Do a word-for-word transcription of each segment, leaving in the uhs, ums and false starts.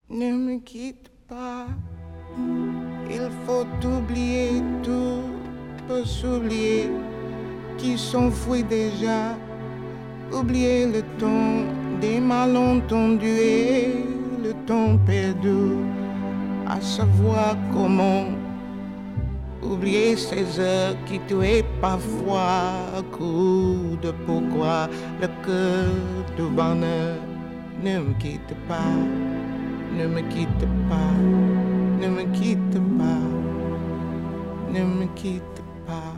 Ne me quitte pas. Il faut oublier tout, peut s'oublier qui s'enfuit déjà. Oublier le temps des malentendus et le temps perdu, à savoir comment oublier ces heures qui tuaient parfois. Coup de pourquoi le cœur du bonheur. Ne me quitte pas, ne me quitte pas, ne me quitte pas, ne me quitte pas.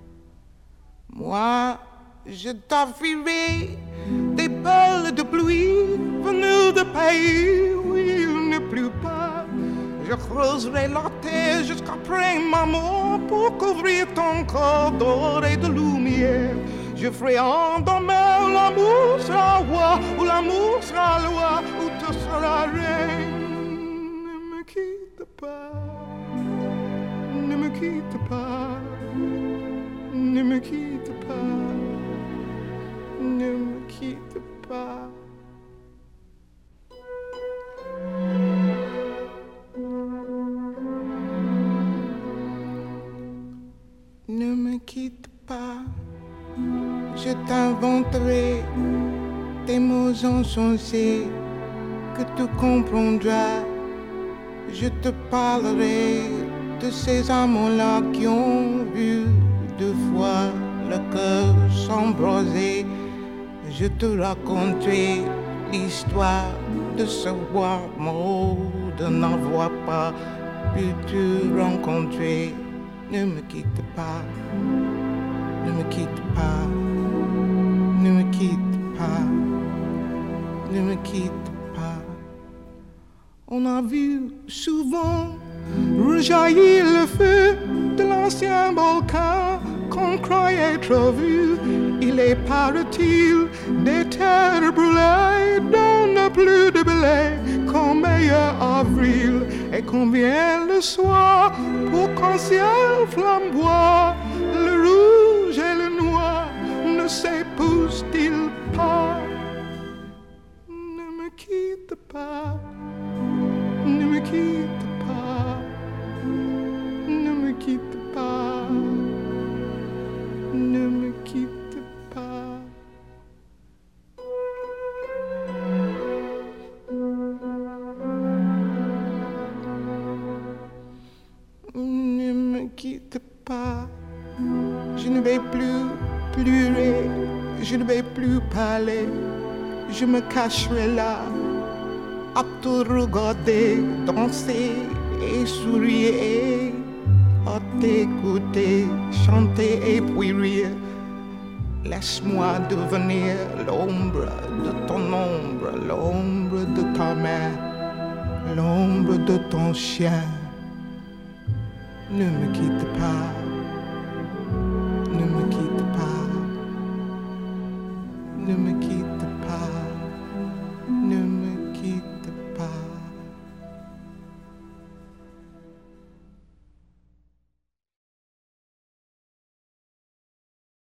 Moi, je t'offrirai des perles de pluie venues de pays où il ne pleut pas. Je creuserai la terre jusqu'après ma mort pour couvrir ton corps d'or et de lumière. Je ferai endormir où l'amour sera roi, où l'amour sera loi, où tu seras reine. Ne me quitte pas, ne me quitte pas, ne me quitte pas, ne me quitte pas. Ne me quitte pas, je t'inventerai des mots insensés que tu comprendras. Je te parlerai de ces amants-là qui ont vu deux fois le cœur s'embraser. Je te raconterai l'histoire de ce roi mort, de n'avoir pas pu te rencontrer. Ne me quitte pas, ne me quitte pas, ne me quitte pas, ne me quitte pas. On a vu souvent rejaillir le feu de l'ancien volcan qu'on croyait trop vu. Il est, paraît-il, des terres brûlées, donne plus de blé qu'en meilleur avril. Et qu'on vient le soir pour qu'en ciel flamboie, le rouge et le noir ne s'épousent-ils pas? Ne me quitte pas, ne me quitte pas, ne me quitte pas, ne me quitte pas. Ne me quitte pas, je ne vais plus pleurer, je ne vais plus parler, je me cacherai là à te regarder danser et sourire, à t'écouter chanter et puis rire. Laisse-moi devenir l'ombre de ton ombre, l'ombre de ta main, l'ombre de ton chien. Ne me quitte pas.